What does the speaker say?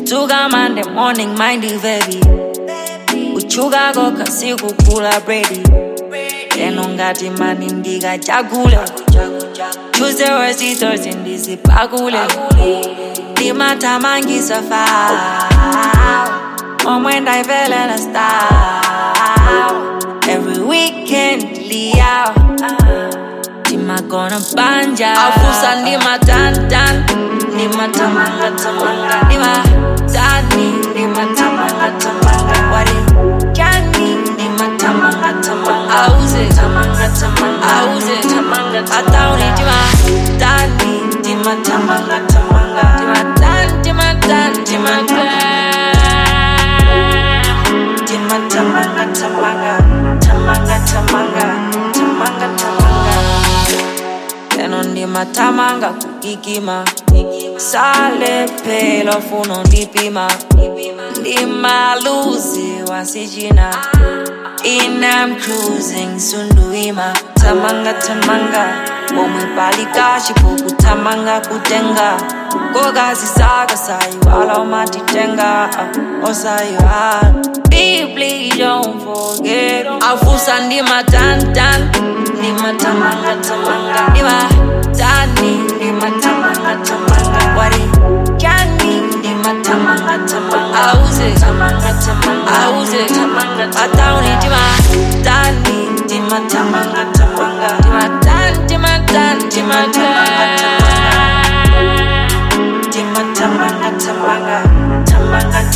Tuga Monday morning, mindy baby. Uchuga go kasi kukula bready. Enongati mani ndiga chakula. Tuesday, Wednesday, Thursday, ndisi pakule. Lima tamangi safa. Omwenda ifele na style. Every weekend liao. Dima gonna banja. Afusa ndima tan tan. Dima tamanga tamanga. Dima tani. Dima tamanga tamanga. Wari kani. Dima tamanga tamanga. Auze tamanga tamanga. Auze tamanga tamanga. Atauni dima tani. Dima tamanga tamanga. Dima tan. Dima tan. Dima tan. Dima tamanga tamanga. Tamanga tamanga. Tamanga tamanga. Tenondi matamanga kukikima. Sale pelo funo ndipima. Ndima luzi wasijina. I'm cruising sunduima. Tamanga tamanga. Omwe palika shipuku tamanga kutenga. Goga zisaga sayu ala omatitenga. Osayu deeply don't forget. Afusa ndima tan tan. Ndima tamanga tamanga. Ndima tani. Ndima tamanga tamanga. Wari kani. Ndima tamanga tamanga. Auze tamanga tamanga. Auze tamanga tamanga. Atauni ndima tani. Ndima tamanga tamanga. Ndima tan. Ndima tan. Ndima tan. Ndima tamanga tamanga. Tamanga